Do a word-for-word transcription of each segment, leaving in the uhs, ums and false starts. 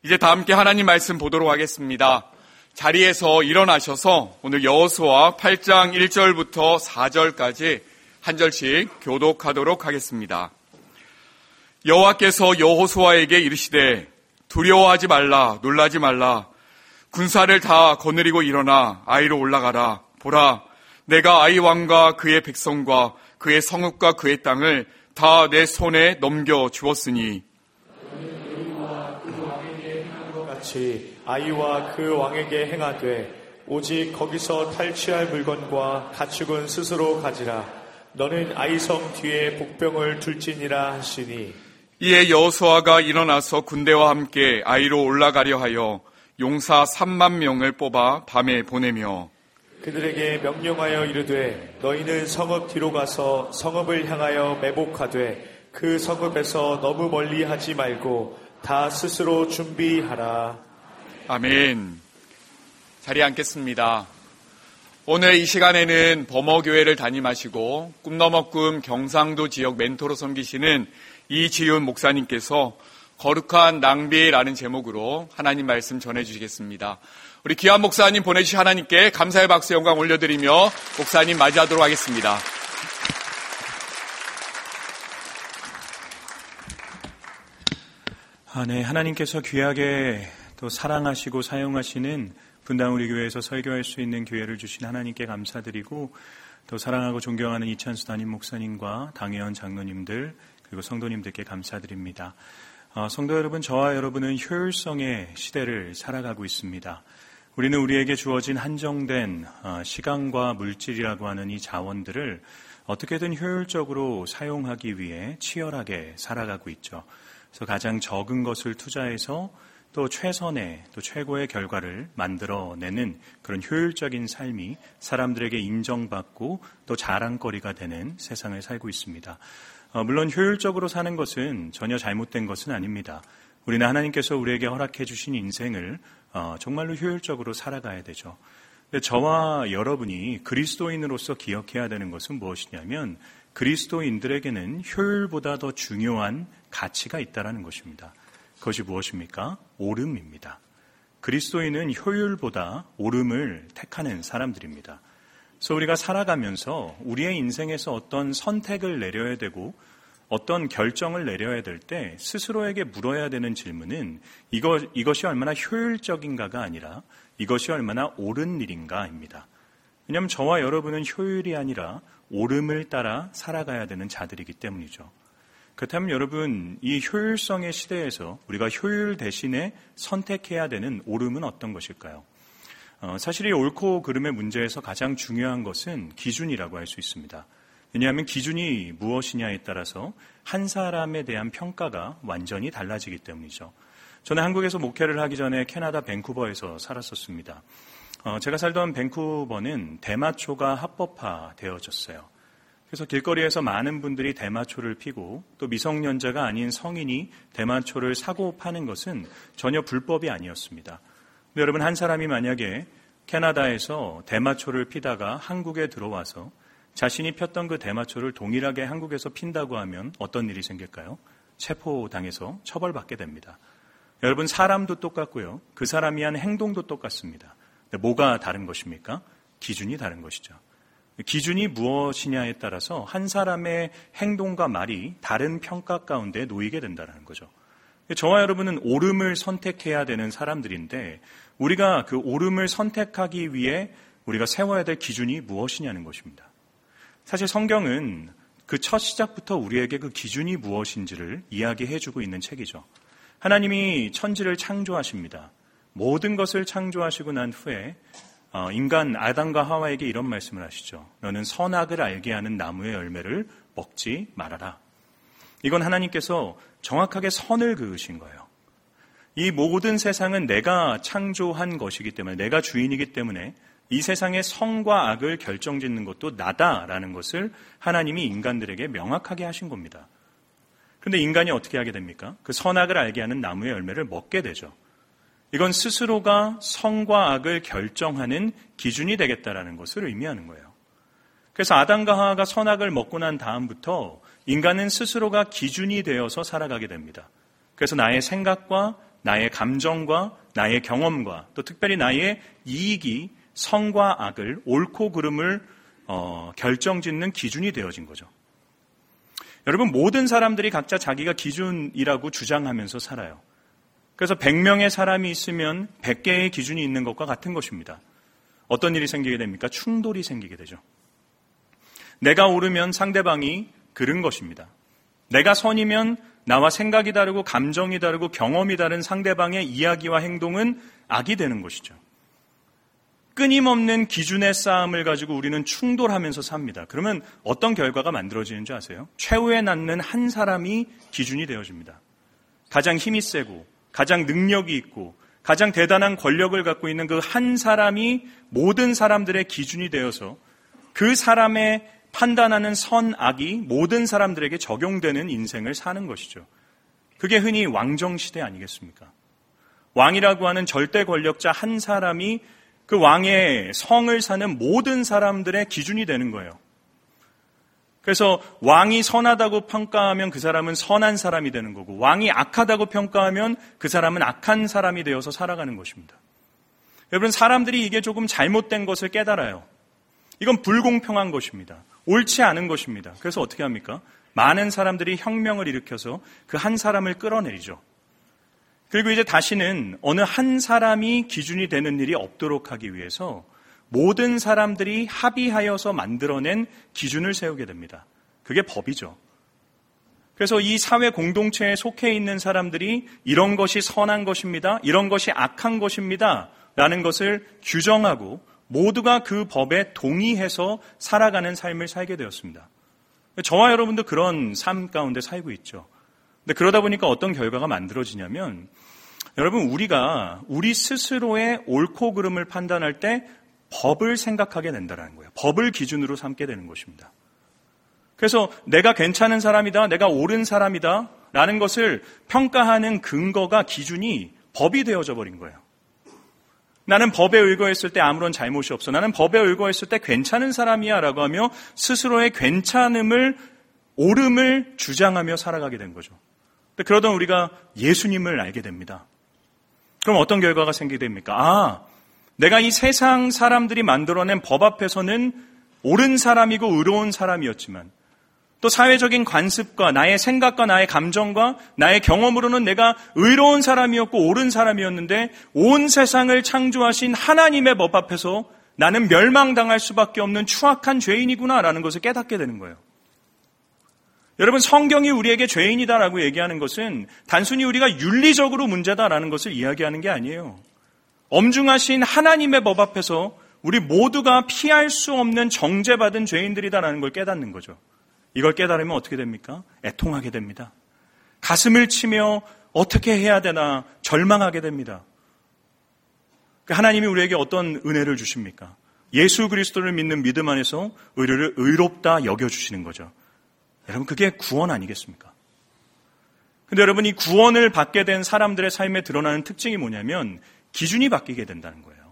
이제 다 함께 하나님 말씀 보도록 하겠습니다. 자리에서 일어나셔서 오늘 여호수아 팔 장 일 절부터 사 절까지 한 절씩 교독하도록 하겠습니다. 여호와께서 여호수아에게 이르시되 두려워하지 말라, 놀라지 말라. 군사를 다 거느리고 일어나 아이로 올라가라. 보라, 내가 아이 왕과 그의 백성과 그의 성읍과 그의 땅을 다 내 손에 넘겨 주었으니 같이 아이와 그 왕에게 행하되 오직 거기서 탈취할 물건과 가축은 스스로 가지라. 너는 아이성 뒤에 복병을 둘지니라 하시니 이에 여호수아가 일어나서 군대와 함께 아이로 올라가려 하여 용사 삼만 명을 뽑아 밤에 보내며 그들에게 명령하여 이르되 너희는 성읍 뒤로 가서 성읍을 향하여 매복하되 그 성읍에서 너무 멀리 하지 말고 다 스스로 준비하라. 아멘. 자리에 앉겠습니다. 오늘 이 시간에는 범어교회를 담임하시고 꿈너머꿈 경상도 지역 멘토로 섬기시는 이지윤 목사님께서 거룩한 낭비라는 제목으로 하나님 말씀 전해주시겠습니다. 우리 귀한 목사님 보내주신 하나님께 감사의 박수 영광 올려드리며 목사님 맞이하도록 하겠습니다. 아, 네, 하나님께서 귀하게 또 사랑하시고 사용하시는 분당 우리 교회에서 설교할 수 있는 기회를 주신 하나님께 감사드리고 또 사랑하고 존경하는 이찬수 담임 목사님과 당회원 장로님들 그리고 성도님들께 감사드립니다. 어, 성도 여러분, 저와 여러분은 효율성의 시대를 살아가고 있습니다. 우리는 우리에게 주어진 한정된 어, 시간과 물질이라고 하는 이 자원들을 어떻게든 효율적으로 사용하기 위해 치열하게 살아가고 있죠. 그래서 가장 적은 것을 투자해서 또 최선의 또 최고의 결과를 만들어내는 그런 효율적인 삶이 사람들에게 인정받고 또 자랑거리가 되는 세상을 살고 있습니다. 어, 물론 효율적으로 사는 것은 전혀 잘못된 것은 아닙니다. 우리는 하나님께서 우리에게 허락해 주신 인생을 어, 정말로 효율적으로 살아가야 되죠. 근데 저와 여러분이 그리스도인으로서 기억해야 되는 것은 무엇이냐면 그리스도인들에게는 효율보다 더 중요한 가치가 있다는 것입니다. 그것이 무엇입니까? 옳음입니다. 그리스도인은 효율보다 옳음을 택하는 사람들입니다. 그래서 우리가 살아가면서 우리의 인생에서 어떤 선택을 내려야 되고 어떤 결정을 내려야 될 때 스스로에게 물어야 되는 질문은 이것, 이것이 얼마나 효율적인가가 아니라 이것이 얼마나 옳은 일인가입니다. 왜냐하면 저와 여러분은 효율이 아니라 옳음을 따라 살아가야 되는 자들이기 때문이죠. 그렇다면 여러분, 이 효율성의 시대에서 우리가 효율 대신에 선택해야 되는 옳음은 어떤 것일까요? 어, 사실 이 옳고 그름의 문제에서 가장 중요한 것은 기준이라고 할 수 있습니다. 왜냐하면 기준이 무엇이냐에 따라서 한 사람에 대한 평가가 완전히 달라지기 때문이죠. 저는 한국에서 목회를 하기 전에 캐나다 밴쿠버에서 살았었습니다. 어, 제가 살던 밴쿠버는 대마초가 합법화되어졌어요. 그래서 길거리에서 많은 분들이 대마초를 피고 또 미성년자가 아닌 성인이 대마초를 사고 파는 것은 전혀 불법이 아니었습니다. 근데 여러분, 한 사람이 만약에 캐나다에서 대마초를 피다가 한국에 들어와서 자신이 폈던 그 대마초를 동일하게 한국에서 핀다고 하면 어떤 일이 생길까요? 체포당해서 처벌받게 됩니다. 여러분, 사람도 똑같고요. 그 사람이 한 행동도 똑같습니다. 근데 뭐가 다른 것입니까? 기준이 다른 것이죠. 기준이 무엇이냐에 따라서 한 사람의 행동과 말이 다른 평가 가운데 놓이게 된다는 거죠. 저와 여러분은 옳음을 선택해야 되는 사람들인데 우리가 그 옳음을 선택하기 위해 우리가 세워야 될 기준이 무엇이냐는 것입니다. 사실 성경은 그 첫 시작부터 우리에게 그 기준이 무엇인지를 이야기해주고 있는 책이죠. 하나님이 천지를 창조하십니다. 모든 것을 창조하시고 난 후에 인간 아담과 하와에게 이런 말씀을 하시죠. 너는 선악을 알게 하는 나무의 열매를 먹지 말아라. 이건 하나님께서 정확하게 선을 그으신 거예요. 이 모든 세상은 내가 창조한 것이기 때문에, 내가 주인이기 때문에 이 세상의 선과 악을 결정짓는 것도 나다라는 것을 하나님이 인간들에게 명확하게 하신 겁니다. 그런데 인간이 어떻게 하게 됩니까? 그 선악을 알게 하는 나무의 열매를 먹게 되죠. 이건 스스로가 선과 악을 결정하는 기준이 되겠다라는 것을 의미하는 거예요. 그래서 아담과 하와가 선악을 먹고 난 다음부터 인간은 스스로가 기준이 되어서 살아가게 됩니다. 그래서 나의 생각과 나의 감정과 나의 경험과 또 특별히 나의 이익이 선과 악을 옳고 그름을 어, 결정짓는 기준이 되어진 거죠. 여러분, 모든 사람들이 각자 자기가 기준이라고 주장하면서 살아요. 그래서 백 명의 사람이 있으면 백 개의 기준이 있는 것과 같은 것입니다. 어떤 일이 생기게 됩니까? 충돌이 생기게 되죠. 내가 옳으면 상대방이 그른 것입니다. 내가 선이면 나와 생각이 다르고 감정이 다르고 경험이 다른 상대방의 이야기와 행동은 악이 되는 것이죠. 끊임없는 기준의 싸움을 가지고 우리는 충돌하면서 삽니다. 그러면 어떤 결과가 만들어지는 줄 아세요? 최후에 낳는 한 사람이 기준이 되어집니다. 가장 힘이 세고 가장 능력이 있고 가장 대단한 권력을 갖고 있는 그 한 사람이 모든 사람들의 기준이 되어서 그 사람의 판단하는 선, 악이 모든 사람들에게 적용되는 인생을 사는 것이죠. 그게 흔히 왕정시대 아니겠습니까? 왕이라고 하는 절대 권력자 한 사람이 그 왕의 성을 사는 모든 사람들의 기준이 되는 거예요. 그래서 왕이 선하다고 평가하면 그 사람은 선한 사람이 되는 거고, 왕이 악하다고 평가하면 그 사람은 악한 사람이 되어서 살아가는 것입니다. 여러분, 사람들이 이게 조금 잘못된 것을 깨달아요. 이건 불공평한 것입니다. 옳지 않은 것입니다. 그래서 어떻게 합니까? 많은 사람들이 혁명을 일으켜서 그 한 사람을 끌어내리죠. 그리고 이제 다시는 어느 한 사람이 기준이 되는 일이 없도록 하기 위해서 모든 사람들이 합의하여서 만들어낸 기준을 세우게 됩니다. 그게 법이죠. 그래서 이 사회 공동체에 속해 있는 사람들이 이런 것이 선한 것입니다, 이런 것이 악한 것입니다 라는 것을 규정하고 모두가 그 법에 동의해서 살아가는 삶을 살게 되었습니다. 저와 여러분도 그런 삶 가운데 살고 있죠. 근데 그러다 보니까 어떤 결과가 만들어지냐면, 여러분, 우리가 우리 스스로의 옳고 그름을 판단할 때 법을 생각하게 된다는 거예요. 법을 기준으로 삼게 되는 것입니다. 그래서 내가 괜찮은 사람이다, 내가 옳은 사람이다 라는 것을 평가하는 근거가, 기준이 법이 되어져 버린 거예요. 나는 법에 의거했을 때 아무런 잘못이 없어, 나는 법에 의거했을 때 괜찮은 사람이야 라고 하며 스스로의 괜찮음을, 옳음을 주장하며 살아가게 된 거죠. 근데 그러던 우리가 예수님을 알게 됩니다. 그럼 어떤 결과가 생기게 됩니까? 아, 내가 이 세상 사람들이 만들어낸 법 앞에서는 옳은 사람이고 의로운 사람이었지만, 또 사회적인 관습과 나의 생각과 나의 감정과 나의 경험으로는 내가 의로운 사람이었고 옳은 사람이었는데, 온 세상을 창조하신 하나님의 법 앞에서 나는 멸망당할 수밖에 없는 추악한 죄인이구나라는 것을 깨닫게 되는 거예요. 여러분, 성경이 우리에게 죄인이다라고 얘기하는 것은 단순히 우리가 윤리적으로 문제다라는 것을 이야기하는 게 아니에요. 엄중하신 하나님의 법 앞에서 우리 모두가 피할 수 없는 정죄받은 죄인들이다라는 걸 깨닫는 거죠. 이걸 깨달으면 어떻게 됩니까? 애통하게 됩니다. 가슴을 치며 어떻게 해야 되나 절망하게 됩니다. 하나님이 우리에게 어떤 은혜를 주십니까? 예수 그리스도를 믿는 믿음 안에서 의를 의롭다 여겨주시는 거죠. 여러분, 그게 구원 아니겠습니까? 근데 여러분, 이 구원을 받게 된 사람들의 삶에 드러나는 특징이 뭐냐면 기준이 바뀌게 된다는 거예요.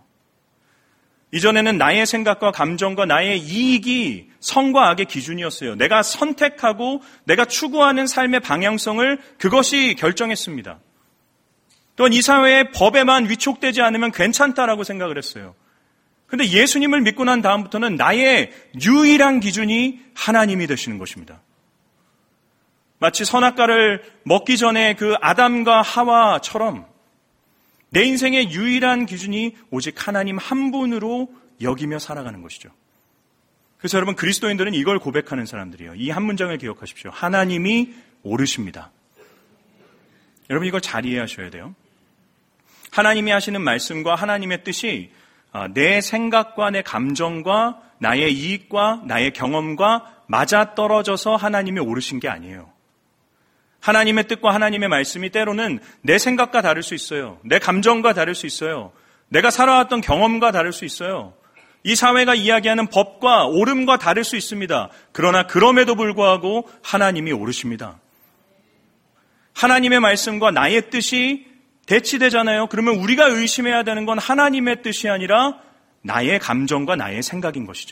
이전에는 나의 생각과 감정과 나의 이익이 선과 악의 기준이었어요. 내가 선택하고 내가 추구하는 삶의 방향성을 그것이 결정했습니다. 또한 이 사회의 법에만 위촉되지 않으면 괜찮다라고 생각을 했어요. 그런데 예수님을 믿고 난 다음부터는 나의 유일한 기준이 하나님이 되시는 것입니다. 마치 선악과를 먹기 전에 그 아담과 하와처럼 내 인생의 유일한 기준이 오직 하나님 한 분으로 여기며 살아가는 것이죠. 그래서 여러분, 그리스도인들은 이걸 고백하는 사람들이에요. 이 한 문장을 기억하십시오. 하나님이 옳으십니다. 여러분, 이걸 잘 이해하셔야 돼요. 하나님이 하시는 말씀과 하나님의 뜻이 내 생각과 내 감정과 나의 이익과 나의 경험과 맞아떨어져서 하나님이 옳으신 게 아니에요. 하나님의 뜻과 하나님의 말씀이 때로는 내 생각과 다를 수 있어요. 내 감정과 다를 수 있어요. 내가 살아왔던 경험과 다를 수 있어요. 이 사회가 이야기하는 법과 옳음과 다를 수 있습니다. 그러나 그럼에도 불구하고 하나님이 옳으십니다. 하나님의 말씀과 나의 뜻이 대치되잖아요. 그러면 우리가 의심해야 되는 건 하나님의 뜻이 아니라 나의 감정과 나의 생각인 것이죠.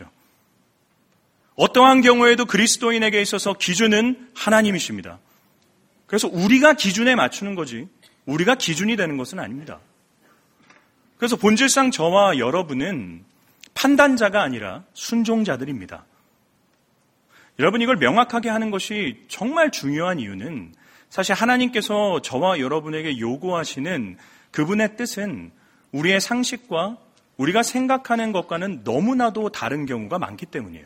어떠한 경우에도 그리스도인에게 있어서 기준은 하나님이십니다. 그래서 우리가 기준에 맞추는 거지 우리가 기준이 되는 것은 아닙니다. 그래서 본질상 저와 여러분은 판단자가 아니라 순종자들입니다. 여러분, 이걸 명확하게 하는 것이 정말 중요한 이유는 사실 하나님께서 저와 여러분에게 요구하시는 그분의 뜻은 우리의 상식과 우리가 생각하는 것과는 너무나도 다른 경우가 많기 때문이에요.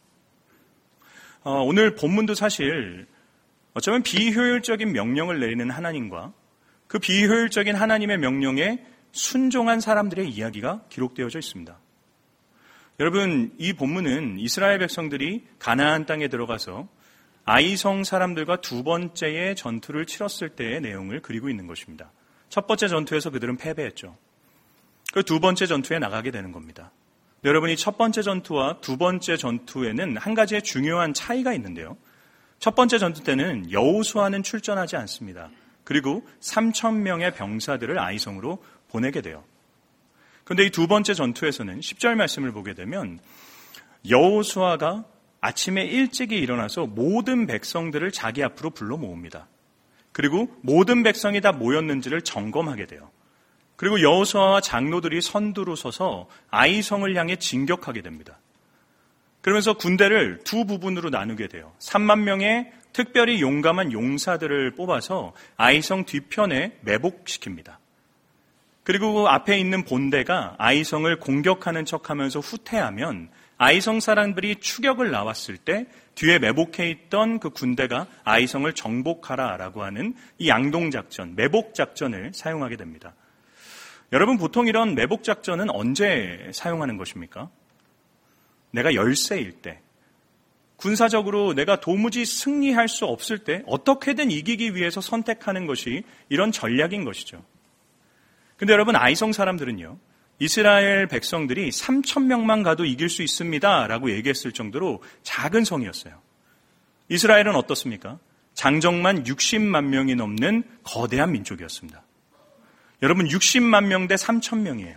어, 오늘 본문도 사실 어쩌면 비효율적인 명령을 내리는 하나님과 그 비효율적인 하나님의 명령에 순종한 사람들의 이야기가 기록되어져 있습니다. 여러분, 이 본문은 이스라엘 백성들이 가나안 땅에 들어가서 아이성 사람들과 두 번째의 전투를 치렀을 때의 내용을 그리고 있는 것입니다. 첫 번째 전투에서 그들은 패배했죠. 그 두 번째 전투에 나가게 되는 겁니다. 여러분, 이 첫 번째 전투와 두 번째 전투에는 한 가지의 중요한 차이가 있는데요. 첫 번째 전투 때는 여호수아는 출전하지 않습니다. 그리고 삼천 명의 병사들을 아이성으로 보내게 돼요. 그런데 이 두 번째 전투에서는 십 절 말씀을 보게 되면 여호수아가 아침에 일찍이 일어나서 모든 백성들을 자기 앞으로 불러 모읍니다. 그리고 모든 백성이 다 모였는지를 점검하게 돼요. 그리고 여호수아와 장로들이 선두로 서서 아이성을 향해 진격하게 됩니다. 그러면서 군대를 두 부분으로 나누게 돼요. 삼만 명의 특별히 용감한 용사들을 뽑아서 아이성 뒤편에 매복시킵니다. 그리고 그 앞에 있는 본대가 아이성을 공격하는 척하면서 후퇴하면 아이성 사람들이 추격을 나왔을 때 뒤에 매복해 있던 그 군대가 아이성을 정복하라라고 하는 이 양동작전, 매복작전을 사용하게 됩니다. 여러분, 보통 이런 매복작전은 언제 사용하는 것입니까? 내가 열세일 때, 군사적으로 내가 도무지 승리할 수 없을 때 어떻게든 이기기 위해서 선택하는 것이 이런 전략인 것이죠. 근데 여러분, 아이성 사람들은요, 이스라엘 백성들이 삼천 명만 가도 이길 수 있습니다 라고 얘기했을 정도로 작은 성이었어요. 이스라엘은 어떻습니까? 장정만 육십만 명이 넘는 거대한 민족이었습니다. 여러분, 육십만 명 대 삼천 명이에요.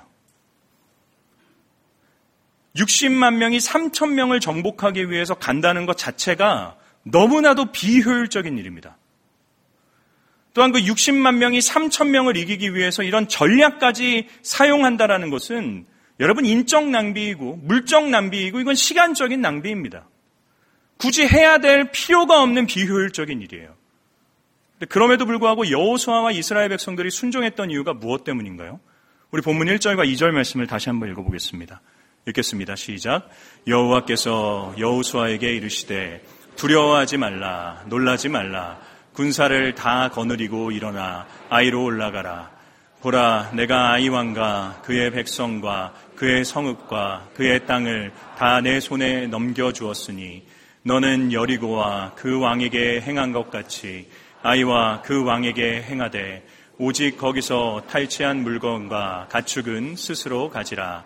육십만 명이 삼천 명을 정복하기 위해서 간다는 것 자체가 너무나도 비효율적인 일입니다. 또한 그 육십만 명이 삼천 명을 이기기 위해서 이런 전략까지 사용한다는 것은 여러분, 인적 낭비이고 물적 낭비이고 이건 시간적인 낭비입니다. 굳이 해야 될 필요가 없는 비효율적인 일이에요. 그럼에도 불구하고 여호수아와 이스라엘 백성들이 순종했던 이유가 무엇 때문인가요? 우리 본문 일 절과 이 절 말씀을 다시 한번 읽어보겠습니다. 읽겠습니다. 시작. 여호와께서 여호수아에게 이르시되 두려워하지 말라, 놀라지 말라. 군사를 다 거느리고 일어나 아이로 올라가라. 보라, 내가 아이 왕과 그의 백성과 그의 성읍과 그의 땅을 다 내 손에 넘겨주었으니 너는 여리고와 그 왕에게 행한 것 같이 아이와 그 왕에게 행하되 오직 거기서 탈취한 물건과 가축은 스스로 가지라.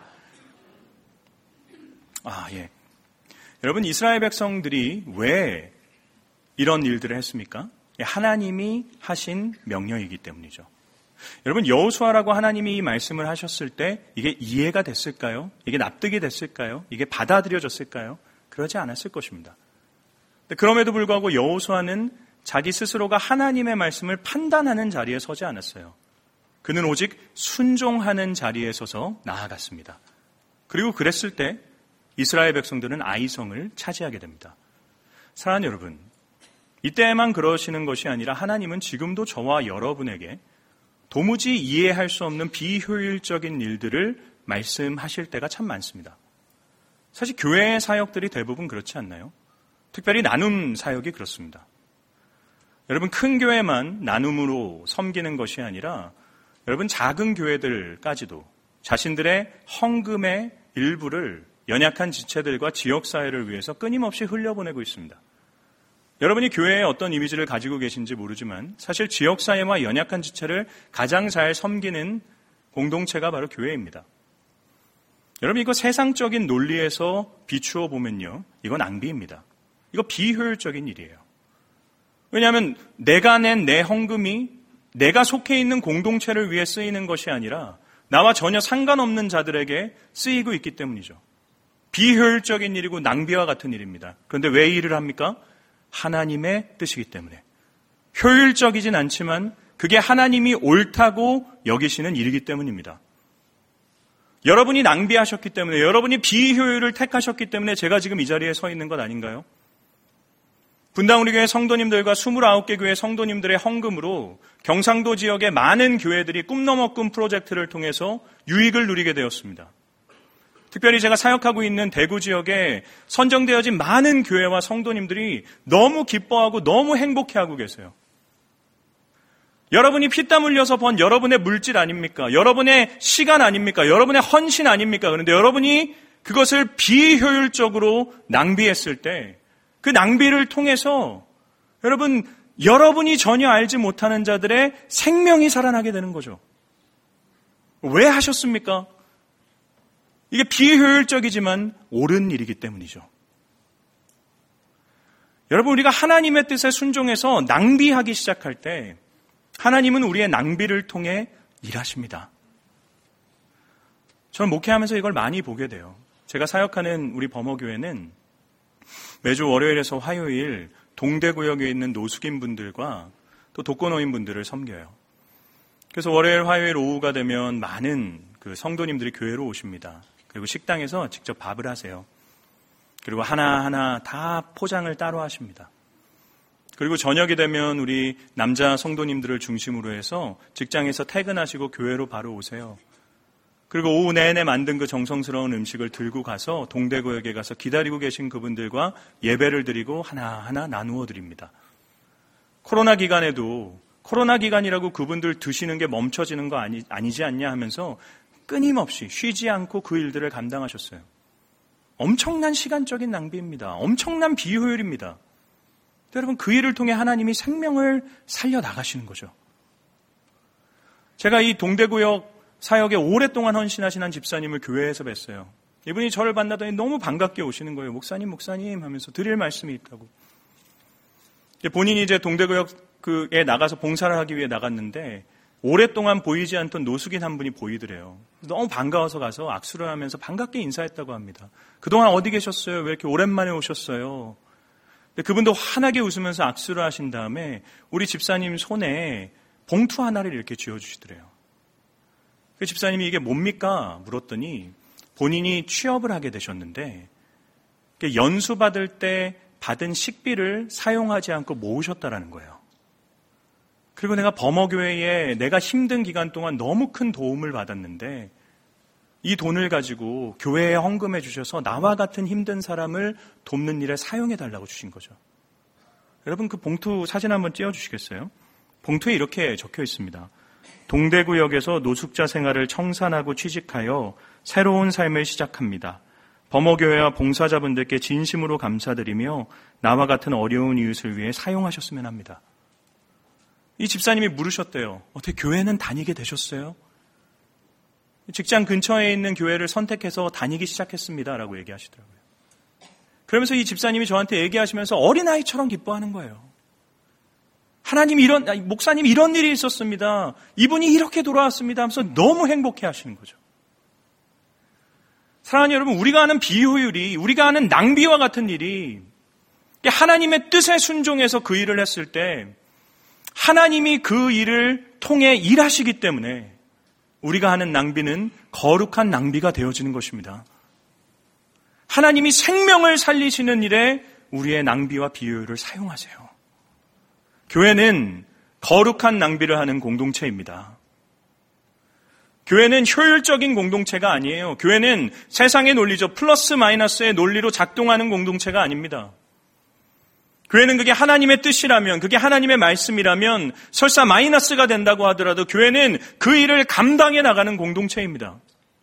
아, 예. 여러분, 이스라엘 백성들이 왜 이런 일들을 했습니까? 하나님이 하신 명령이기 때문이죠. 여러분, 여호수아라고 하나님이 이 말씀을 하셨을 때 이게 이해가 됐을까요? 이게 납득이 됐을까요? 이게 받아들여졌을까요? 그러지 않았을 것입니다. 그럼에도 불구하고 여호수아는 자기 스스로가 하나님의 말씀을 판단하는 자리에 서지 않았어요. 그는 오직 순종하는 자리에 서서 나아갔습니다. 그리고 그랬을 때 이스라엘 백성들은 아이성을 차지하게 됩니다. 사랑하는 여러분, 이때만 그러시는 것이 아니라 하나님은 지금도 저와 여러분에게 도무지 이해할 수 없는 비효율적인 일들을 말씀하실 때가 참 많습니다. 사실 교회의 사역들이 대부분 그렇지 않나요? 특별히 나눔 사역이 그렇습니다. 여러분, 큰 교회만 나눔으로 섬기는 것이 아니라 여러분, 작은 교회들까지도 자신들의 헌금의 일부를 연약한 지체들과 지역사회를 위해서 끊임없이 흘려보내고 있습니다. 여러분이 교회에 어떤 이미지를 가지고 계신지 모르지만 사실 지역사회와 연약한 지체를 가장 잘 섬기는 공동체가 바로 교회입니다. 여러분, 이거 세상적인 논리에서 비추어 보면요, 이건 낭비입니다. 이거 비효율적인 일이에요. 왜냐하면 내가 낸 내 헌금이 내가 속해 있는 공동체를 위해 쓰이는 것이 아니라 나와 전혀 상관없는 자들에게 쓰이고 있기 때문이죠. 비효율적인 일이고 낭비와 같은 일입니다. 그런데 왜 이 일을 합니까? 하나님의 뜻이기 때문에. 효율적이진 않지만 그게 하나님이 옳다고 여기시는 일이기 때문입니다. 여러분이 낭비하셨기 때문에, 여러분이 비효율을 택하셨기 때문에 제가 지금 이 자리에 서 있는 것 아닌가요? 분당 우리 교회 성도님들과 이십구 개 교회 성도님들의 헌금으로 경상도 지역의 많은 교회들이 꿈넘어 꿈 프로젝트를 통해서 유익을 누리게 되었습니다. 특별히 제가 사역하고 있는 대구 지역에 선정되어진 많은 교회와 성도님들이 너무 기뻐하고 너무 행복해하고 계세요. 여러분이 피땀 흘려서 번 여러분의 물질 아닙니까? 여러분의 시간 아닙니까? 여러분의 헌신 아닙니까? 그런데 여러분이 그것을 비효율적으로 낭비했을 때 그 낭비를 통해서 여러분, 여러분이 전혀 알지 못하는 자들의 생명이 살아나게 되는 거죠. 왜 하셨습니까? 이게 비효율적이지만 옳은 일이기 때문이죠. 여러분, 우리가 하나님의 뜻에 순종해서 낭비하기 시작할 때 하나님은 우리의 낭비를 통해 일하십니다. 저는 목회하면서 이걸 많이 보게 돼요. 제가 사역하는 우리 범어교회는 매주 월요일에서 화요일 동대구역에 있는 노숙인 분들과 또 독거노인 분들을 섬겨요. 그래서 월요일, 화요일 오후가 되면 많은 그 성도님들이 교회로 오십니다. 그리고 식당에서 직접 밥을 하세요. 그리고 하나하나 다 포장을 따로 하십니다. 그리고 저녁이 되면 우리 남자 성도님들을 중심으로 해서 직장에서 퇴근하시고 교회로 바로 오세요. 그리고 오후 내내 만든 그 정성스러운 음식을 들고 가서 동대구역에 가서 기다리고 계신 그분들과 예배를 드리고 하나하나 나누어 드립니다. 코로나 기간에도 코로나 기간이라고 그분들 드시는 게 멈춰지는 거 아니, 아니지 않냐 하면서 끊임없이 쉬지 않고 그 일들을 감당하셨어요. 엄청난 시간적인 낭비입니다. 엄청난 비효율입니다. 여러분, 그 일을 통해 하나님이 생명을 살려나가시는 거죠. 제가 이 동대구역 사역에 오랫동안 헌신하신 한 집사님을 교회에서 뵀어요. 이분이 저를 만나더니 너무 반갑게 오시는 거예요. 목사님, 목사님 하면서 드릴 말씀이 있다고. 본인이 이제 동대구역에 나가서 봉사를 하기 위해 나갔는데 오랫동안 보이지 않던 노숙인 한 분이 보이더래요. 너무 반가워서 가서 악수를 하면서 반갑게 인사했다고 합니다. 그동안 어디 계셨어요? 왜 이렇게 오랜만에 오셨어요? 근데 그분도 환하게 웃으면서 악수를 하신 다음에 우리 집사님 손에 봉투 하나를 이렇게 쥐어주시더래요. 그 집사님이 이게 뭡니까? 물었더니 본인이 취업을 하게 되셨는데 연수 받을 때 받은 식비를 사용하지 않고 모으셨다라는 거예요. 그리고 내가 범어교회에 내가 힘든 기간 동안 너무 큰 도움을 받았는데 이 돈을 가지고 교회에 헌금해 주셔서 나와 같은 힘든 사람을 돕는 일에 사용해 달라고 주신 거죠. 여러분, 그 봉투 사진 한번 띄워주시겠어요? 봉투에 이렇게 적혀 있습니다. 동대구역에서 노숙자 생활을 청산하고 취직하여 새로운 삶을 시작합니다. 범어교회와 봉사자분들께 진심으로 감사드리며 나와 같은 어려운 이웃을 위해 사용하셨으면 합니다. 이 집사님이 물으셨대요. 어떻게 교회는 다니게 되셨어요? 직장 근처에 있는 교회를 선택해서 다니기 시작했습니다. 라고 얘기하시더라고요. 그러면서 이 집사님이 저한테 얘기하시면서 어린아이처럼 기뻐하는 거예요. 하나님 이런, 목사님 이런 일이 있었습니다. 이분이 이렇게 돌아왔습니다 하면서 너무 행복해 하시는 거죠. 사랑하는 여러분, 우리가 하는 비효율이, 우리가 하는 낭비와 같은 일이 하나님의 뜻에 순종해서 그 일을 했을 때 하나님이 그 일을 통해 일하시기 때문에 우리가 하는 낭비는 거룩한 낭비가 되어지는 것입니다. 하나님이 생명을 살리시는 일에 우리의 낭비와 비효율을 사용하세요. 교회는 거룩한 낭비를 하는 공동체입니다. 교회는 효율적인 공동체가 아니에요. 교회는 세상의 논리죠. 플러스 마이너스의 논리로 작동하는 공동체가 아닙니다. 교회는 그게 하나님의 뜻이라면, 그게 하나님의 말씀이라면 설사 마이너스가 된다고 하더라도 교회는 그 일을 감당해 나가는 공동체입니다.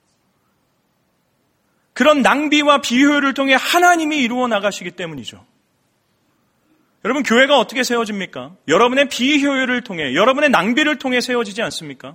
그런 낭비와 비효율을 통해 하나님이 이루어 나가시기 때문이죠. 여러분, 교회가 어떻게 세워집니까? 여러분의 비효율을 통해, 여러분의 낭비를 통해 세워지지 않습니까?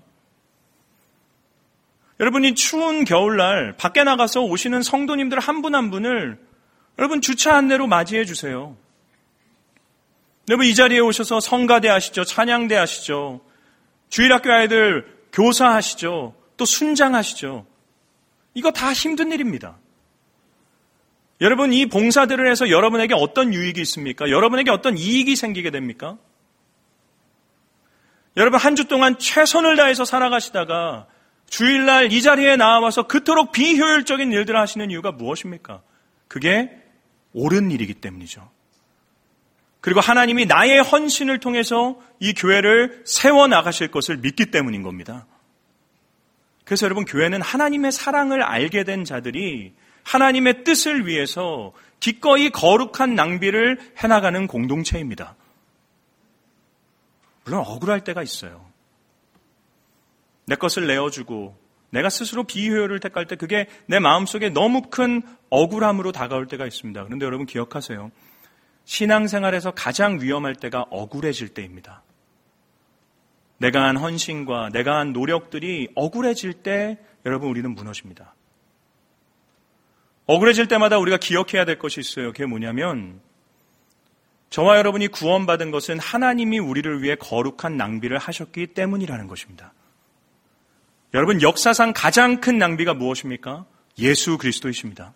여러분이 추운 겨울날 밖에 나가서 오시는 성도님들 한 분 한 분을 여러분 주차 안내로 맞이해 주세요. 여러분, 이 자리에 오셔서 성가대 하시죠. 찬양대 하시죠. 주일학교 아이들 교사하시죠. 또 순장하시죠. 이거 다 힘든 일입니다. 여러분, 이 봉사들을 해서 여러분에게 어떤 유익이 있습니까? 여러분에게 어떤 이익이 생기게 됩니까? 여러분, 한 주 동안 최선을 다해서 살아가시다가 주일날 이 자리에 나와서 그토록 비효율적인 일들을 하시는 이유가 무엇입니까? 그게 옳은 일이기 때문이죠. 그리고 하나님이 나의 헌신을 통해서 이 교회를 세워나가실 것을 믿기 때문인 겁니다. 그래서 여러분, 교회는 하나님의 사랑을 알게 된 자들이 하나님의 뜻을 위해서 기꺼이 거룩한 낭비를 해나가는 공동체입니다. 물론 억울할 때가 있어요. 내 것을 내어주고 내가 스스로 비효율을 택할 때 그게 내 마음속에 너무 큰 억울함으로 다가올 때가 있습니다. 그런데 여러분 기억하세요. 신앙생활에서 가장 위험할 때가 억울해질 때입니다. 내가 한 헌신과 내가 한 노력들이 억울해질 때 여러분 우리는 무너집니다. 억울해질 때마다 우리가 기억해야 될 것이 있어요. 그게 뭐냐면 저와 여러분이 구원받은 것은 하나님이 우리를 위해 거룩한 낭비를 하셨기 때문이라는 것입니다. 여러분, 역사상 가장 큰 낭비가 무엇입니까? 예수 그리스도이십니다.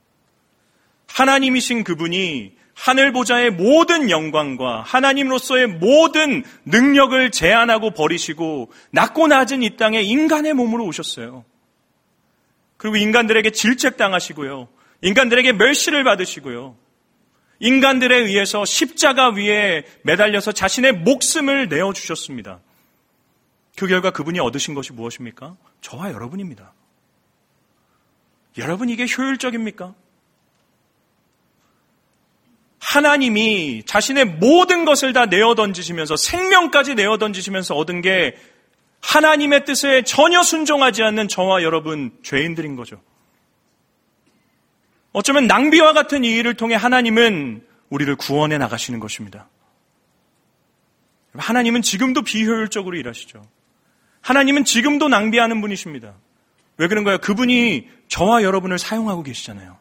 하나님이신 그분이 하늘 보좌의 모든 영광과 하나님으로서의 모든 능력을 제한하고 버리시고 낮고 낮은 이 땅에 인간의 몸으로 오셨어요. 그리고 인간들에게 질책당하시고요. 인간들에게 멸시를 받으시고요. 인간들에 의해서 십자가 위에 매달려서 자신의 목숨을 내어주셨습니다. 그 결과 그분이 얻으신 것이 무엇입니까? 저와 여러분입니다. 여러분, 이게 효율적입니까? 하나님이 자신의 모든 것을 다 내어던지시면서 생명까지 내어던지시면서 얻은 게 하나님의 뜻에 전혀 순종하지 않는 저와 여러분 죄인들인 거죠. 어쩌면 낭비와 같은 이 일을 통해 하나님은 우리를 구원해 나가시는 것입니다. 하나님은 지금도 비효율적으로 일하시죠. 하나님은 지금도 낭비하는 분이십니다. 왜 그런가요? 그분이 저와 여러분을 사용하고 계시잖아요.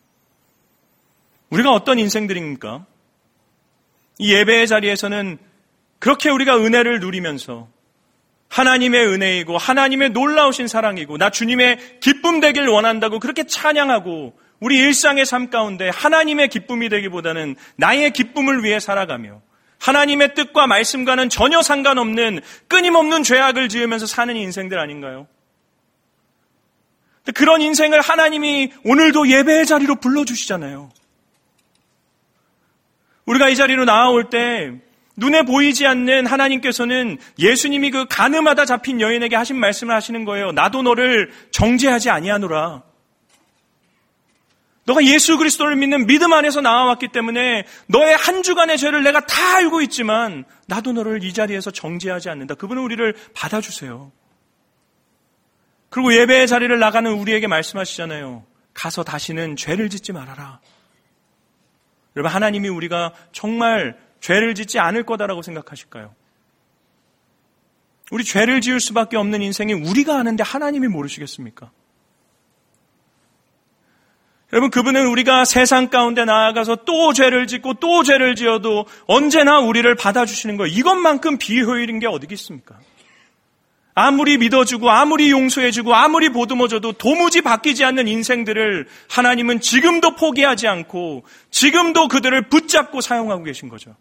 우리가 어떤 인생들입니까? 이 예배의 자리에서는 그렇게 우리가 은혜를 누리면서 하나님의 은혜이고 하나님의 놀라우신 사랑이고 나 주님의 기쁨 되길 원한다고 그렇게 찬양하고 우리 일상의 삶 가운데 하나님의 기쁨이 되기보다는 나의 기쁨을 위해 살아가며 하나님의 뜻과 말씀과는 전혀 상관없는 끊임없는 죄악을 지으면서 사는 인생들 아닌가요? 그런 인생을 하나님이 오늘도 예배의 자리로 불러주시잖아요. 우리가 이 자리로 나아올 때 눈에 보이지 않는 하나님께서는 예수님이 그 가늠하다 잡힌 여인에게 하신 말씀을 하시는 거예요. 나도 너를 정죄하지 아니하노라. 너가 예수 그리스도를 믿는 믿음 안에서 나와왔기 때문에 너의 한 주간의 죄를 내가 다 알고 있지만 나도 너를 이 자리에서 정죄하지 않는다. 그분은 우리를 받아주세요. 그리고 예배의 자리를 나가는 우리에게 말씀하시잖아요. 가서 다시는 죄를 짓지 말아라. 여러분, 하나님이 우리가 정말 죄를 짓지 않을 거다라고 생각하실까요? 우리 죄를 지을 수밖에 없는 인생이 우리가 아는데 하나님이 모르시겠습니까? 여러분, 그분은 우리가 세상 가운데 나아가서 또 죄를 짓고 또 죄를 지어도 언제나 우리를 받아주시는 거예요. 이것만큼 비효율인 게 어디 있습니까? 아무리 믿어주고 아무리 용서해주고 아무리 보듬어줘도 도무지 바뀌지 않는 인생들을 하나님은 지금도 포기하지 않고 지금도 그들을 붙잡고 사용하고 계신 거죠.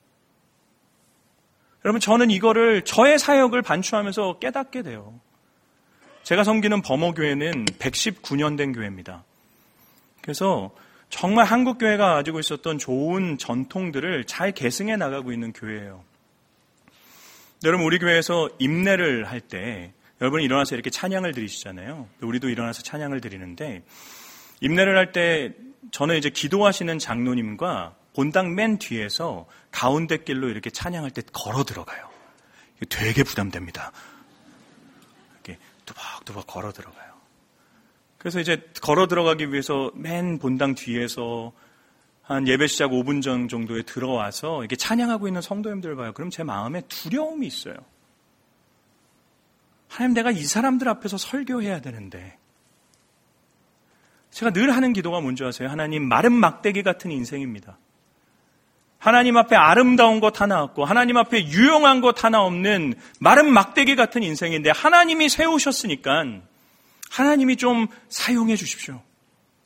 여러분, 저는 이거를 저의 사역을 반추하면서 깨닫게 돼요. 제가 섬기는 범어교회는 백십구 년 된 교회입니다. 그래서 정말 한국교회가 가지고 있었던 좋은 전통들을 잘 계승해 나가고 있는 교회예요. 여러분, 우리 교회에서 임내를 할 때 여러분이 일어나서 이렇게 찬양을 드리시잖아요. 우리도 일어나서 찬양을 드리는데 임내를 할 때 저는 이제 기도하시는 장로님과 본당 맨 뒤에서 가운데 길로 이렇게 찬양할 때 걸어 들어가요. 되게 부담됩니다. 이렇게 두벅두벅 걸어 들어가요. 그래서 이제 걸어 들어가기 위해서 맨 본당 뒤에서 한 예배 시작 오 분 전 정도에 들어와서 이렇게 찬양하고 있는 성도님들 봐요. 그럼 제 마음에 두려움이 있어요. 하나님, 내가 이 사람들 앞에서 설교해야 되는데. 제가 늘 하는 기도가 뭔지 아세요? 하나님, 마른 막대기 같은 인생입니다. 하나님 앞에 아름다운 것 하나 없고 하나님 앞에 유용한 것 하나 없는 마른 막대기 같은 인생인데 하나님이 세우셨으니까 하나님이 좀 사용해 주십시오.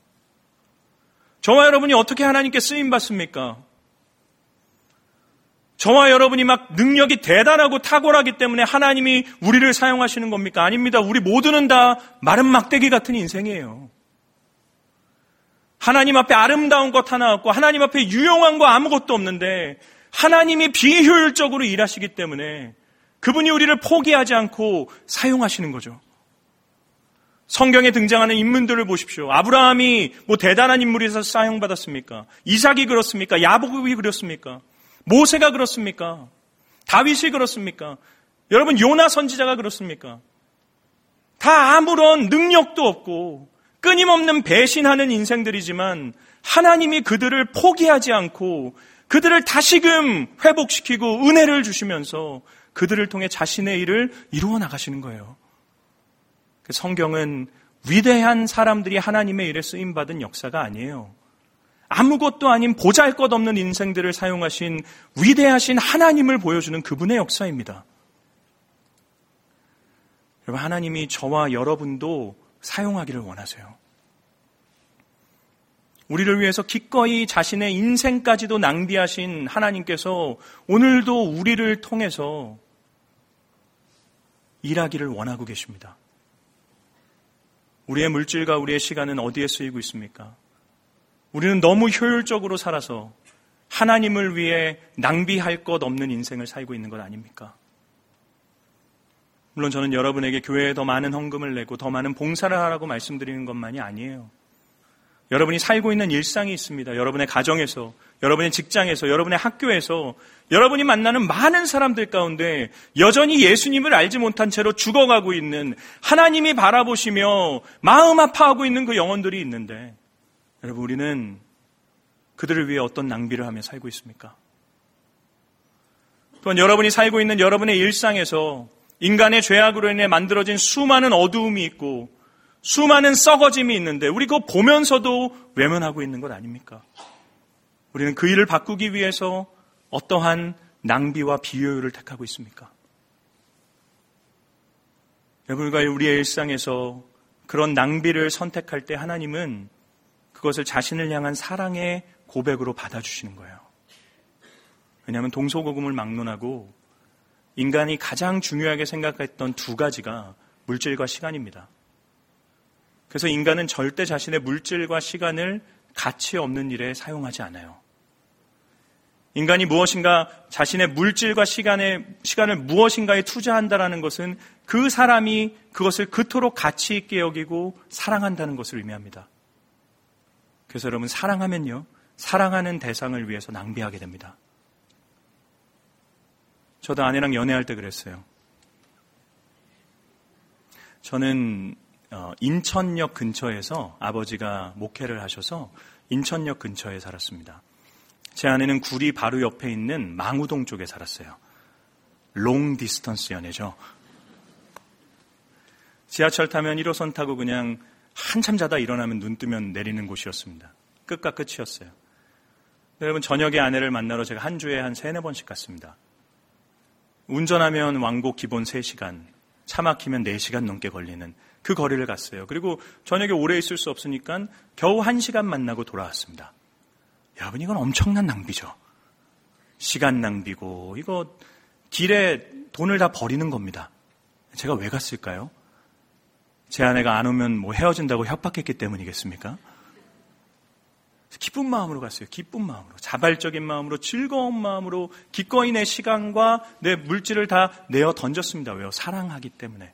저와 여러분이 어떻게 하나님께 쓰임받습니까? 저와 여러분이 막 능력이 대단하고 탁월하기 때문에 하나님이 우리를 사용하시는 겁니까? 아닙니다. 우리 모두는 다 마른 막대기 같은 인생이에요. 하나님 앞에 아름다운 것 하나 없고 하나님 앞에 유용한 거 아무것도 없는데 하나님이 비효율적으로 일하시기 때문에 그분이 우리를 포기하지 않고 사용하시는 거죠. 성경에 등장하는 인물들을 보십시오. 아브라함이 뭐 대단한 인물이라서 사용받았습니까? 이삭이 그렇습니까? 야곱이 그렇습니까? 모세가 그렇습니까? 다윗이 그렇습니까? 여러분 요나 선지자가 그렇습니까? 다 아무런 능력도 없고 끊임없는 배신하는 인생들이지만 하나님이 그들을 포기하지 않고 그들을 다시금 회복시키고 은혜를 주시면서 그들을 통해 자신의 일을 이루어 나가시는 거예요. 성경은 위대한 사람들이 하나님의 일에 쓰임받은 역사가 아니에요. 아무것도 아닌 보잘것없는 인생들을 사용하신 위대하신 하나님을 보여주는 그분의 역사입니다. 여러분, 하나님이 저와 여러분도 사용하기를 원하세요. 우리를 위해서 기꺼이 자신의 인생까지도 낭비하신 하나님께서 오늘도 우리를 통해서 일하기를 원하고 계십니다. 우리의 물질과 우리의 시간은 어디에 쓰이고 있습니까? 우리는 너무 효율적으로 살아서 하나님을 위해 낭비할 것 없는 인생을 살고 있는 것 아닙니까? 물론 저는 여러분에게 교회에 더 많은 헌금을 내고 더 많은 봉사를 하라고 말씀드리는 것만이 아니에요. 여러분이 살고 있는 일상이 있습니다. 여러분의 가정에서, 여러분의 직장에서, 여러분의 학교에서, 여러분이 만나는 많은 사람들 가운데 여전히 예수님을 알지 못한 채로 죽어가고 있는, 하나님이 바라보시며 마음 아파하고 있는 그 영혼들이 있는데, 여러분, 우리는 그들을 위해 어떤 낭비를 하며 살고 있습니까? 또한 여러분이 살고 있는 여러분의 일상에서 인간의 죄악으로 인해 만들어진 수많은 어두움이 있고 수많은 썩어짐이 있는데 우리 그거 보면서도 외면하고 있는 것 아닙니까? 우리는 그 일을 바꾸기 위해서 어떠한 낭비와 비효율을 택하고 있습니까? 여러분과 우리의 일상에서 그런 낭비를 선택할 때 하나님은 그것을 자신을 향한 사랑의 고백으로 받아주시는 거예요. 왜냐하면 동서고금을 막론하고 인간이 가장 중요하게 생각했던 두 가지가 물질과 시간입니다. 그래서 인간은 절대 자신의 물질과 시간을 가치 없는 일에 사용하지 않아요. 인간이 무엇인가 자신의 물질과 시간에, 시간을 무엇인가에 투자한다는 것은 그 사람이 그것을 그토록 가치 있게 여기고 사랑한다는 것을 의미합니다. 그래서 여러분, 사랑하면요, 사랑하는 대상을 위해서 낭비하게 됩니다. 저도 아내랑 연애할 때 그랬어요. 저는 인천역 근처에서 아버지가 목회를 하셔서 인천역 근처에 살았습니다. 제 아내는 구리 바로 옆에 있는 망우동 쪽에 살았어요. 롱 디스턴스 연애죠. 지하철 타면 일 호선 타고 그냥 한참 자다 일어나면 눈 뜨면 내리는 곳이었습니다. 끝과 끝이었어요. 여러분, 저녁에 아내를 만나러 제가 한 주에 한 세네 번씩 갔습니다. 운전하면 왕복 기본 세 시간, 차 막히면 네 시간 넘게 걸리는 그 거리를 갔어요. 그리고 저녁에 오래 있을 수 없으니까 겨우 한 시간 만나고 돌아왔습니다. 여러분, 이건 엄청난 낭비죠. 시간 낭비고 이거 길에 돈을 다 버리는 겁니다. 제가 왜 갔을까요? 제 아내가 안 오면 뭐 헤어진다고 협박했기 때문이겠습니까? 기쁜 마음으로 갔어요. 기쁜 마음으로, 자발적인 마음으로, 즐거운 마음으로 기꺼이 내 시간과 내 물질을 다 내어 던졌습니다. 왜요? 사랑하기 때문에.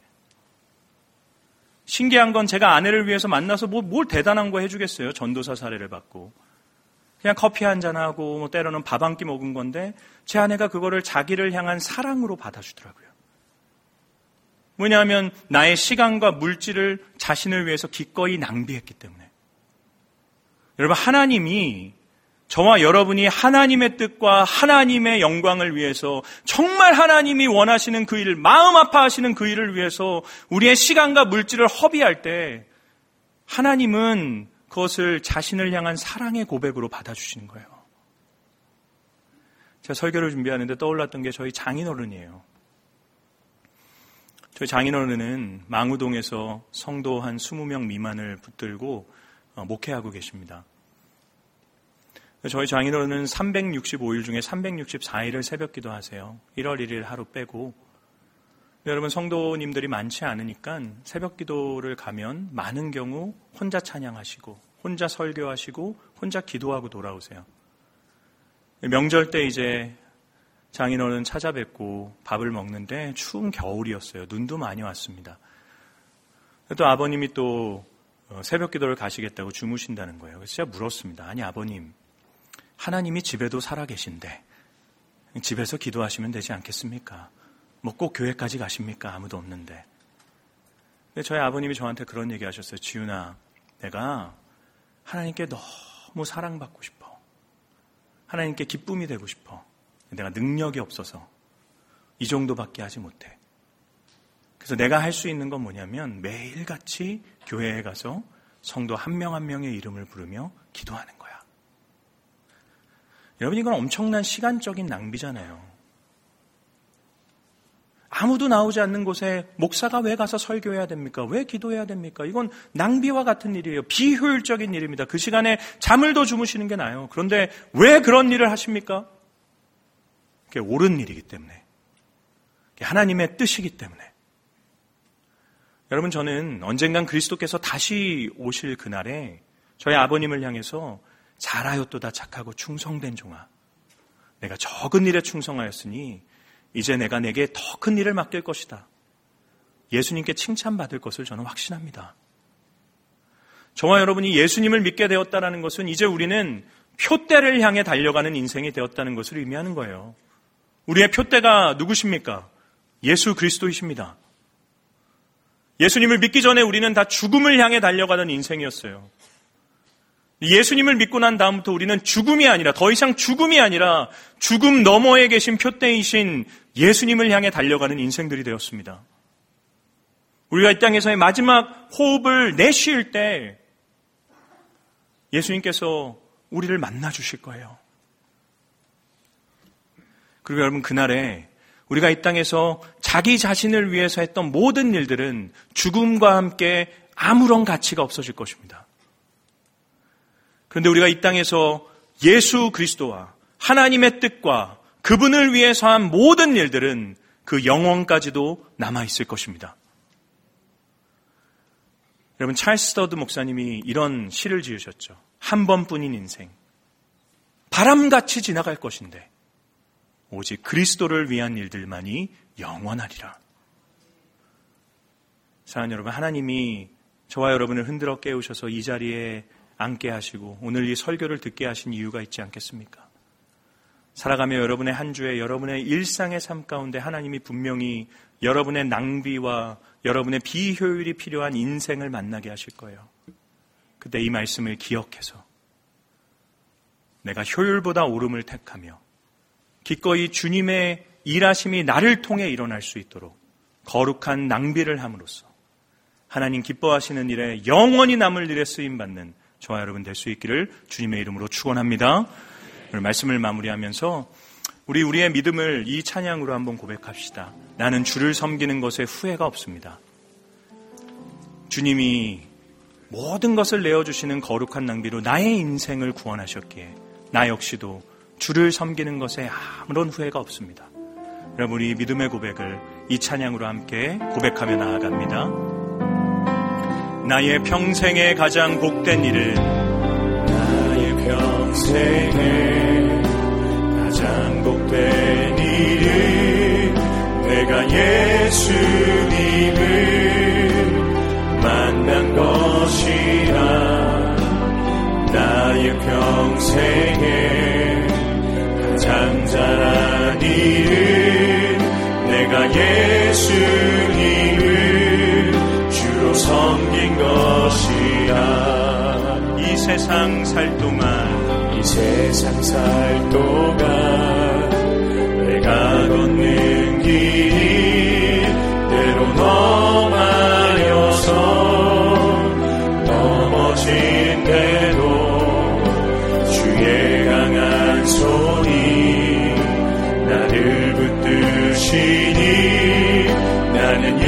신기한 건 제가 아내를 위해서 만나서 뭐, 뭘 대단한 거 해주겠어요. 전도사 사례를 받고. 그냥 커피 한잔하고 뭐 때로는 밥 한 끼 먹은 건데 제 아내가 그거를 자기를 향한 사랑으로 받아주더라고요. 왜냐하면 나의 시간과 물질을 자신을 위해서 기꺼이 낭비했기 때문에. 여러분, 하나님이 저와 여러분이 하나님의 뜻과 하나님의 영광을 위해서 정말 하나님이 원하시는 그 일을, 마음 아파하시는 그 일을 위해서 우리의 시간과 물질을 허비할 때 하나님은 그것을 자신을 향한 사랑의 고백으로 받아주시는 거예요. 제가 설교를 준비하는데 떠올랐던 게 저희 장인어른이에요. 저희 장인어른은 망우동에서 성도 한 이십 명 미만을 붙들고 목회하고 계십니다. 저희 장인어른은 삼백육십오 일 중에 삼백육십사 일을 새벽 기도하세요. 일월 일일 하루 빼고. 여러분, 성도님들이 많지 않으니까 새벽 기도를 가면 많은 경우 혼자 찬양하시고 혼자 설교하시고 혼자 기도하고 돌아오세요. 명절 때 이제 장인어른 찾아뵙고 밥을 먹는데 추운 겨울이었어요. 눈도 많이 왔습니다. 또 아버님이 또 새벽 기도를 가시겠다고 주무신다는 거예요. 그래서 제가 물었습니다. 아니, 아버님, 하나님이 집에도 살아계신데 집에서 기도하시면 되지 않겠습니까? 뭐 꼭 교회까지 가십니까? 아무도 없는데. 근데 저희 아버님이 저한테 그런 얘기 하셨어요. 지훈아, 내가 하나님께 너무 사랑받고 싶어. 하나님께 기쁨이 되고 싶어. 내가 능력이 없어서 이 정도밖에 하지 못해. 그래서 내가 할 수 있는 건 뭐냐면 매일같이 교회에 가서 성도 한 명 한 명의 이름을 부르며 기도하는 거야. 여러분, 이건 엄청난 시간적인 낭비잖아요. 아무도 나오지 않는 곳에 목사가 왜 가서 설교해야 됩니까? 왜 기도해야 됩니까? 이건 낭비와 같은 일이에요. 비효율적인 일입니다. 그 시간에 잠을 더 주무시는 게 나아요. 그런데 왜 그런 일을 하십니까? 그게 옳은 일이기 때문에. 그게 하나님의 뜻이기 때문에. 여러분, 저는 언젠간 그리스도께서 다시 오실 그날에 저희 아버님을 향해서 잘하였도다 착하고 충성된 종아, 내가 적은 일에 충성하였으니 이제 내가 내게 더 큰 일을 맡길 것이다. 예수님께 칭찬받을 것을 저는 확신합니다. 저와 여러분이 예수님을 믿게 되었다는 것은 이제 우리는 표대를 향해 달려가는 인생이 되었다는 것을 의미하는 거예요. 우리의 표대가 누구십니까? 예수 그리스도이십니다. 예수님을 믿기 전에 우리는 다 죽음을 향해 달려가던 인생이었어요. 예수님을 믿고 난 다음부터 우리는 죽음이 아니라, 더 이상 죽음이 아니라 죽음 너머에 계신 표대이신 예수님을 향해 달려가는 인생들이 되었습니다. 우리가 이 땅에서의 마지막 호흡을 내쉴 때 예수님께서 우리를 만나 주실 거예요. 그리고 여러분, 그날에 우리가 이 땅에서 자기 자신을 위해서 했던 모든 일들은 죽음과 함께 아무런 가치가 없어질 것입니다. 그런데 우리가 이 땅에서 예수 그리스도와 하나님의 뜻과 그분을 위해서 한 모든 일들은 그 영원까지도 남아있을 것입니다. 여러분, 찰스 더드 목사님이 이런 시를 지으셨죠. 한 번뿐인 인생, 바람같이 지나갈 것인데 오직 그리스도를 위한 일들만이 영원하리라. 사랑하는 여러분, 하나님이 저와 여러분을 흔들어 깨우셔서 이 자리에 앉게 하시고 오늘 이 설교를 듣게 하신 이유가 있지 않겠습니까? 살아가며 여러분의 한 주에, 여러분의 일상의 삶 가운데 하나님이 분명히 여러분의 낭비와 여러분의 비효율이 필요한 인생을 만나게 하실 거예요. 그때 이 말씀을 기억해서 내가 효율보다 옳음을 택하며 기꺼이 주님의 일하심이 나를 통해 일어날 수 있도록 거룩한 낭비를 함으로써 하나님 기뻐하시는 일에, 영원히 남을 일에 쓰임받는 저와 여러분 될 수 있기를 주님의 이름으로 축원합니다. 오늘 말씀을 마무리하면서 우리 우리의 믿음을 이 찬양으로 한번 고백합시다. 나는 주를 섬기는 것에 후회가 없습니다. 주님이 모든 것을 내어주시는 거룩한 낭비로 나의 인생을 구원하셨기에 나 역시도 주를 섬기는 것에 아무런 후회가 없습니다. 여러분, 우리 믿음의 고백을 이 찬양으로 함께 고백하며 나아갑니다. 나의 평생에 가장 복된 일은, 나의 평생에 가장 복된 일은 내가 예수님을 만난 것이라. 나의 평생에 가장 잘한 일은 내가 예수님을 주로 섬긴 것이라. 이 세상 살 동안, 이 세상 살 동안 내가 걷는 길이 때론 험하여서 넘어진 대도 주의 강한 손이 나를 붙드시니 나는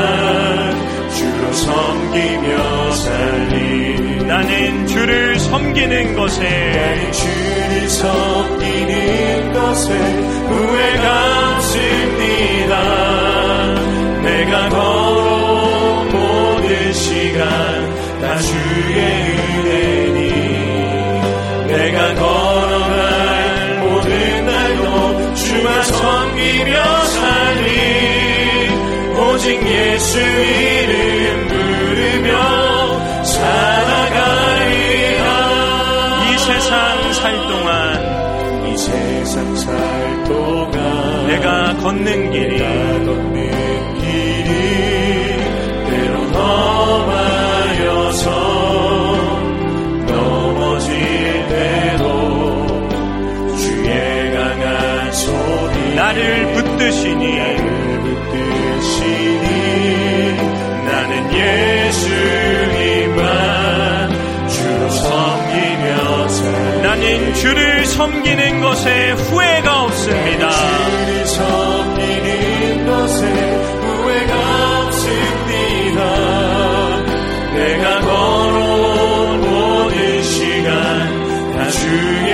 예수님만 주로 섬기며 살리. 나는 주를 섬기 섬기는 것에 나는 주를 섬기는 것에 후회가 없습니다. 내가 걸어온 모든 시간 다 주의 은혜니 내가 걸어갈 모든 날도 주만 섬기며 살리 오직 예수 이름 부르며 살아가리라. 이 세상 살 동안 이 세상 살 동안 내가 걷는 길이 내가 걷는 길이 때론 험하여서 넘어질 때도 주의 강한 손이 나를 붙드시니 나를 붙드시니 나는 예수님만 주로 섬기며 살 나는 주를 섬기는 것에 후회가 없습니다. 주를 섬기는 것에 후회가 없습니다. 내가 걸어온 모든 시간 다 주의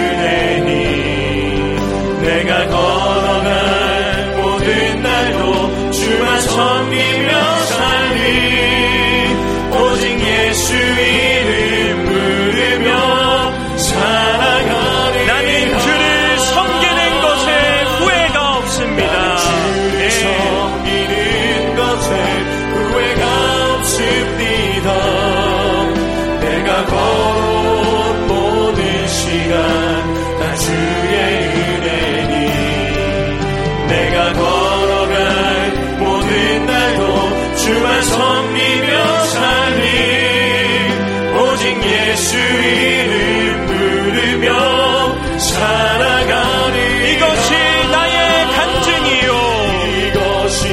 은혜니 내가 걸어갈 모든 날도 주만 섬기며 살리 오직 예수 이름 부르며 살아가리. 나는 주를 섬기는 것에 후회가 없습니다. 주를 섬기는 것에 후회가 없습니다. 내가 걸어온 모든 시간 다 주의 은혜니 내가 걸어갈 모든 날도 주만 섬기며 살리 오직 예수 이름 부르며 살아가리. 이것이 나의 간증이요 이것이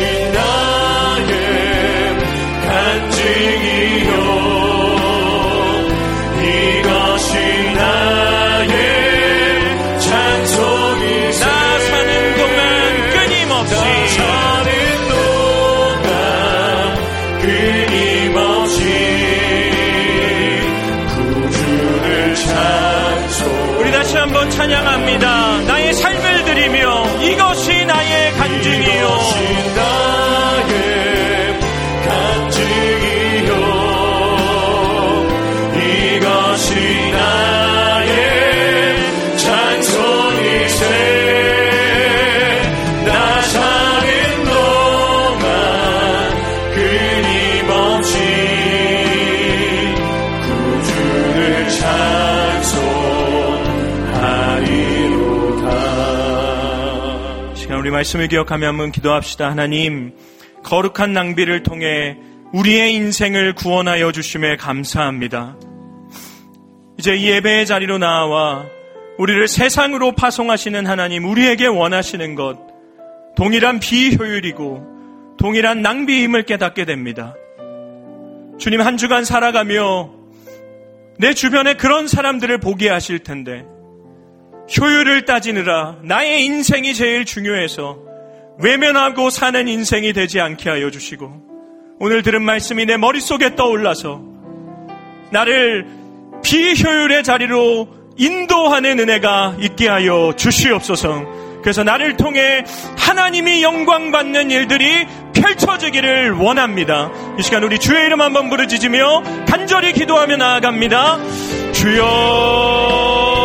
나의 간증이요 이것이 나의 찬송이세. 나 사는 동안 끊임없이 사는 동안 끊임없이 구주를 찬송. 우리 다시 한번 찬양합니다. 나의 삶을 드리며 이것이 나의 간증이요 이것이 나의 간증이요 이것이 나의 찬송이세. 나 사는 동안 끊임없이 구주를 찬송하리로다. 시간 우리 말씀을 기억하며 한번 기도합시다. 하나님, 거룩한 낭비를 통해 우리의 인생을 구원하여 주심에 감사합니다. 이제 이 예배의 자리로 나와 우리를 세상으로 파송하시는 하나님, 우리에게 원하시는 것 동일한 비효율이고 동일한 낭비임을 깨닫게 됩니다. 주님, 한 주간 살아가며 내 주변에 그런 사람들을 보게 하실 텐데 효율을 따지느라 나의 인생이 제일 중요해서 외면하고 사는 인생이 되지 않게 하여 주시고, 오늘 들은 말씀이 내 머릿속에 떠올라서 나를 비효율의 자리로 인도하는 은혜가 있게 하여 주시옵소서. 그래서 나를 통해 하나님이 영광받는 일들이 펼쳐지기를 원합니다. 이 시간 우리 주의 이름 한번 부르짖으며 간절히 기도하며 나아갑니다. 주여,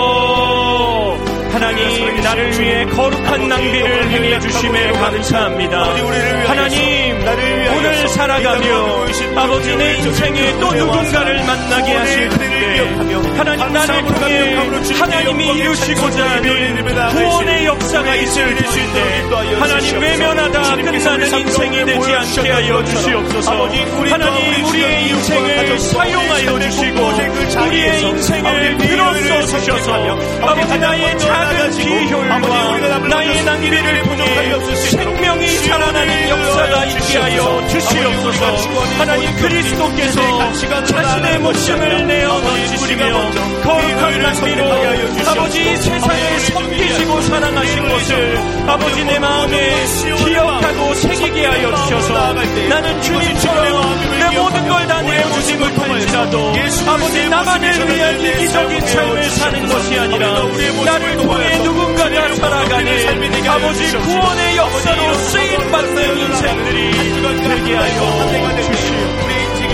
하나님, 나를 위해 거룩한 낭비를 행해 주심에 감사합니다. 하나님, 오늘 살아가며 아버지 내 인생에 또 누군가를 만나게 하실 텐데 하나님, 나를 통해 하나님이 이루시고자 하는 구원의 역사가 있을 텐데 하나님, 외면하다 끝나는 인생이 되지 않게 하여 주시옵소서. 하나님, 우리의 인생을 사용하여 주시고 우리의 인생을 들어써 주셔서 아버지 나의 작은 비효율과 나의 낭비를 통해 생명이 살아나는 역사가 있게 하여 주시옵소서. 하나님, 그리스도께서 자신의 목숨을 내어 던지시며 거룩한 낭비로 아버지 세상을 섬기시고 사랑하신 것을 아버지 내 마음에 기억하고 새기게 하여 주셔서 나는 주님처럼 내 모든 걸 다 내어주지 못할지라도 아버지 나만을 위한 이기적인 삶을 사는 것이 아니라 나를 통해 누군가가 살아가는 아버지 구원의 역사로 쓰임받는 인생들이 되게 하여 주시옵소서.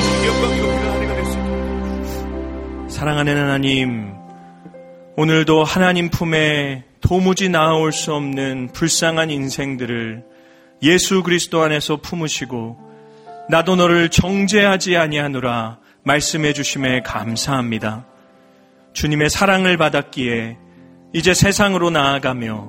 사랑하는 하나님, 오늘도 하나님 품에 도무지 나아올 수 없는 불쌍한 인생들을 예수 그리스도 안에서 품으시고 나도 너를 정죄하지 아니하노라 말씀해 주심에 감사합니다. 주님의 사랑을 받았기에 이제 세상으로 나아가며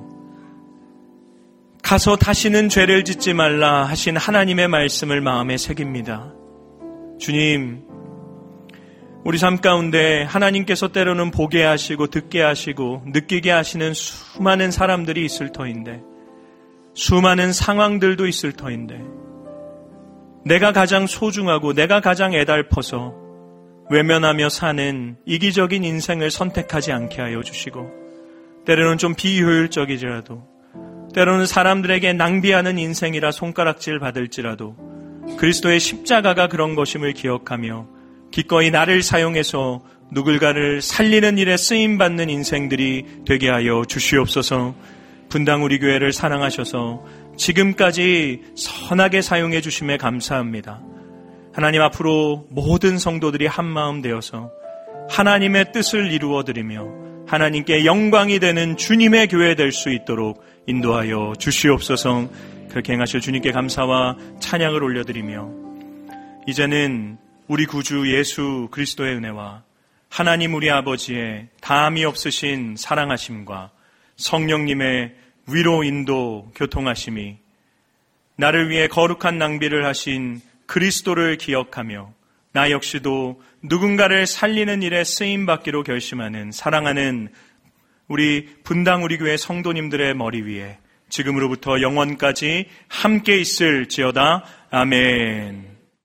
가서 다시는 죄를 짓지 말라 하신 하나님의 말씀을 마음에 새깁니다. 주님, 우리 삶 가운데 하나님께서 때로는 보게 하시고 듣게 하시고 느끼게 하시는 수많은 사람들이 있을 터인데, 수많은 상황들도 있을 터인데, 내가 가장 소중하고 내가 가장 애달퍼서 외면하며 사는 이기적인 인생을 선택하지 않게 하여 주시고, 때로는 좀 비효율적이지라도, 때로는 사람들에게 낭비하는 인생이라 손가락질 받을지라도 그리스도의 십자가가 그런 것임을 기억하며 기꺼이 나를 사용해서 누굴가를 살리는 일에 쓰임받는 인생들이 되게 하여 주시옵소서. 분당 우리 교회를 사랑하셔서 지금까지 선하게 사용해 주심에 감사합니다. 하나님, 앞으로 모든 성도들이 한마음 되어서 하나님의 뜻을 이루어드리며 하나님께 영광이 되는 주님의 교회 될 수 있도록 인도하여 주시옵소서. 그렇게 행하실 주님께 감사와 찬양을 올려드리며, 이제는 우리 구주 예수 그리스도의 은혜와 하나님 우리 아버지의 다함이 없으신 사랑하심과 성령님의 위로 인도 교통하심이 나를 위해 거룩한 낭비를 하신 그리스도를 기억하며 나 역시도 누군가를 살리는 일에 쓰임받기로 결심하는 사랑하는 우리 분당 우리 교회 성도님들의 머리 위에 지금으로부터 영원까지 함께 있을지어다. 아멘.